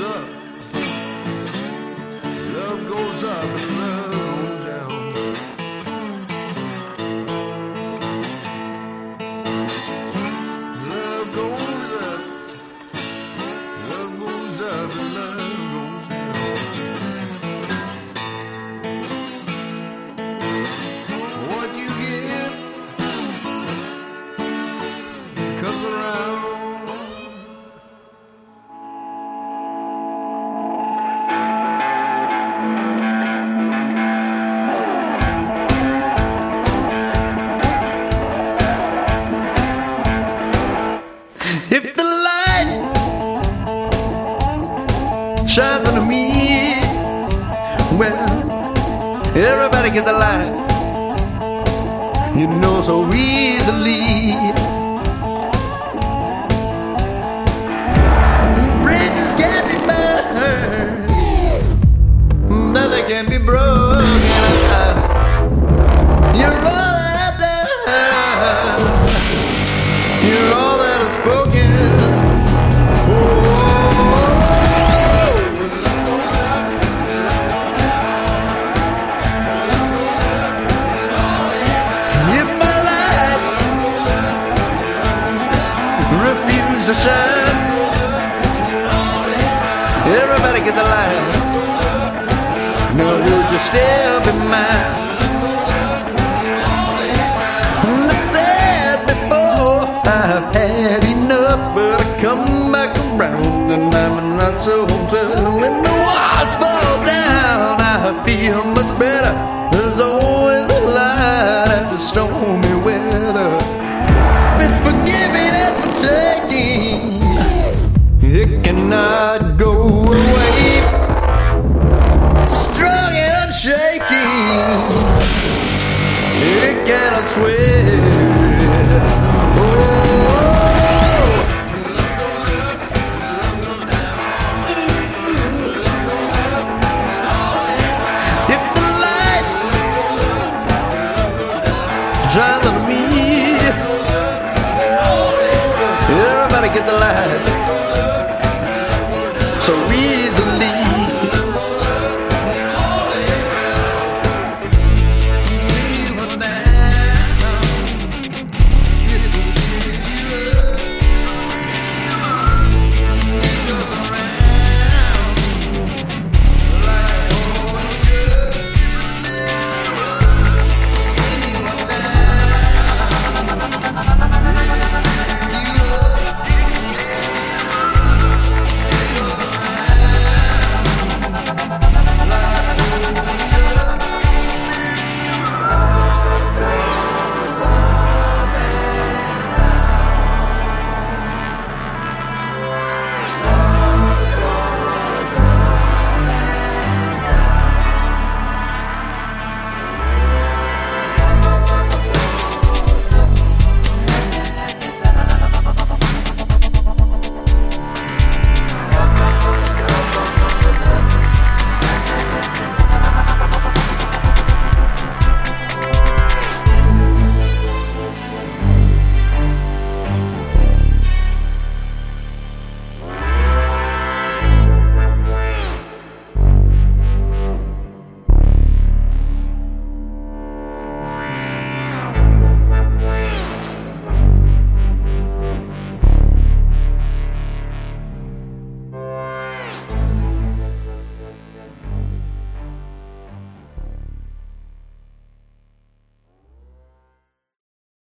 up. Love goes up and love goes down. Love goes up. Love goes up and love goes down. What you give comes around. If the light shines on me, well, everybody gets the light, you know, so easily. Bridges can't be burned, nothing can be broken. You're all that I've done, you're all that I've spoken. If my light refuses to shine, everybody get the light. Now would you still be mine? And I said before, I've had enough, but I come back around and I'm not so tough. When the walls fall down, I feel much better. There's always a light after stormy weather. It's forgiving and for taking. It cannot go away. Strong and unshaking. It cannot sway. Oh. If the light shines on me, everybody get the light. So easy.